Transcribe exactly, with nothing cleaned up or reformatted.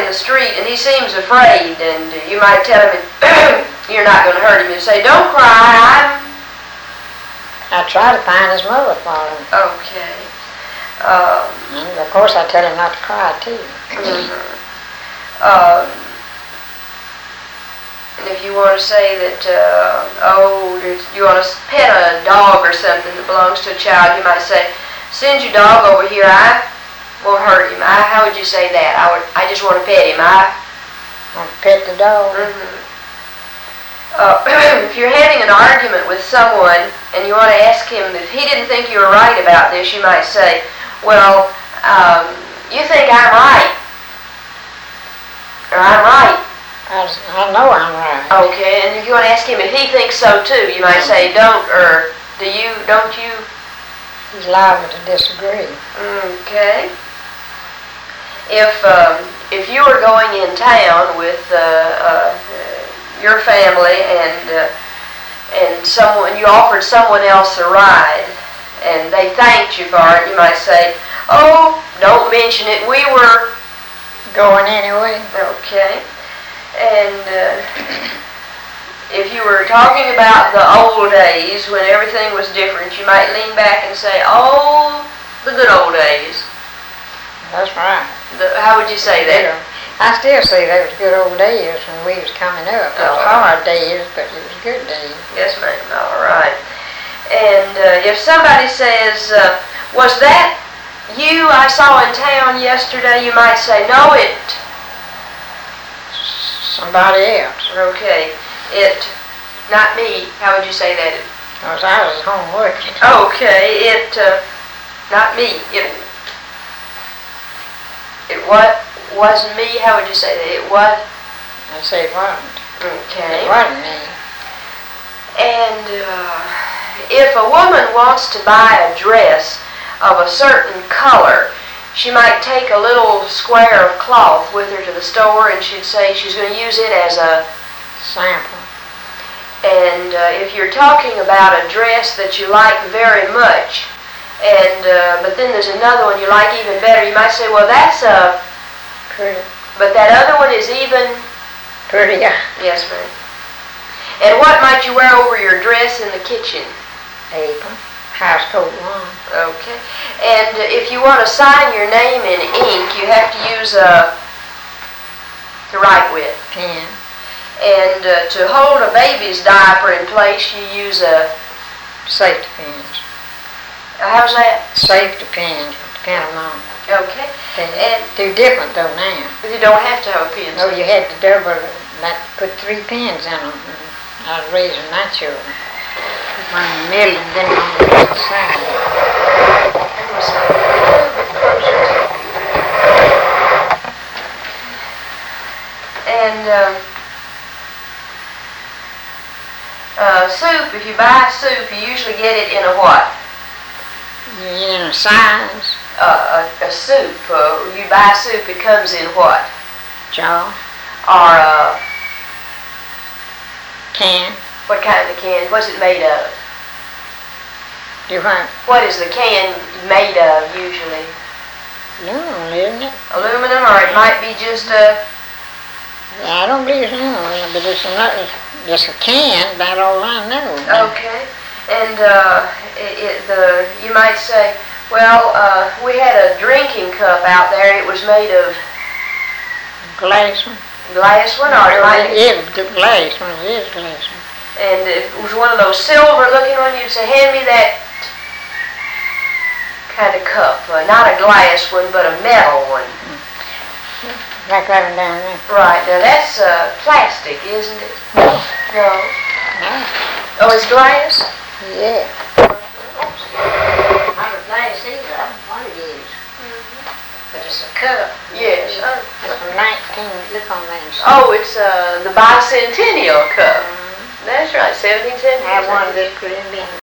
in the street and he seems afraid, and you might tell him you're not going to hurt him. You say, don't cry, I'm... I try to find his mother for him. Okay. Um, and of course I tell him not to cry too. Mm-hmm. um, and if you want to say that, uh, oh, you want to pet a dog or something that belongs to a child, you might say, send your dog over here, I won't hurt him. I, how would you say that? I would. I just want to pet him. I want to pet the dog. Mm-hmm. Uh, if you're having an argument with someone and you want to ask him if he didn't think you were right about this, you might say, well, um, you think I'm right. Or I'm right. I, I know I'm right. Okay, and if you want to ask him if he thinks so too, you might say, don't, or do you, don't you? He's liable to disagree. Okay. If um, if you were going in town with uh, uh, your family and uh, and someone you offered someone else a ride and they thanked you for it, you might say, "Oh, don't mention it. We were going anyway." Okay. And uh, if you were talking about the old days when everything was different, you might lean back and say, "Oh, the good old days." That's right. The, how would you say that? I still say that was good old days when we was coming up. It was Oh. hard days, but it was good days. Yes, ma'am. All right. And uh, if somebody says, uh, "Was that you I saw in town yesterday?" you might say, "No, it." Somebody else. Okay. It. Not me. How would you say that? Because I was home working. Okay. It. Uh, not me. It. It what wasn't me. How would you say that? It was. I say it wasn't. Okay. It wasn't me. And uh, if a woman wants to buy a dress of a certain color, she might take a little square of cloth with her to the store, and she'd say she's going to use it as a sample. And uh, if you're talking about a dress that you like very much, and uh, but then there's another one you like even better, you might say, well, that's a pretty. But that other one is even prettier. Yes, ma'am. And what might you wear over your dress in the kitchen? Apron. House coat one. Okay. And uh, if you want to sign your name in ink, you have to use a to write with pen. And uh, to hold a baby's diaper in place, you use a safety pins. Uh, how's that? Safety pins. Depend on. Okay. And they're different though now. You don't have to have a pin. No, you had to double. That put three pins in them. I was raising my children. One in the middle and then on the other side. And um, uh, soup, if you buy soup, you usually get it in a what? In a size. Uh, a, a soup. Uh, you buy soup, it comes in what? Jar. Or a can. What kind of can? What's it made of? Do what? What is the can made of usually? No, isn't it? Aluminum, or it might be just a... I don't believe it's aluminum, but it's another, just a can, about all I know. Okay. And uh, it, it, the you might say, well, uh, we had a drinking cup out there. It was made of... Glass one. Glass one, or it might be... It was glass one, it is glass one. And it was one of those silver-looking ones. You'd say, hand me that kind of cup. Uh, not a glass one, but a metal one. Like that one down there. Right. Now, that's uh, plastic, isn't it? No. No. No. Oh, it's glass? Yeah. Not a glass either. I don't know what it is. Mm-hmm. But it's a cup. Yes. Oh. It's from nineteen, look on that. Oh, it's uh, the bicentennial cup. Mm-hmm. That's right, seventeen seventy. I have one of this put in me.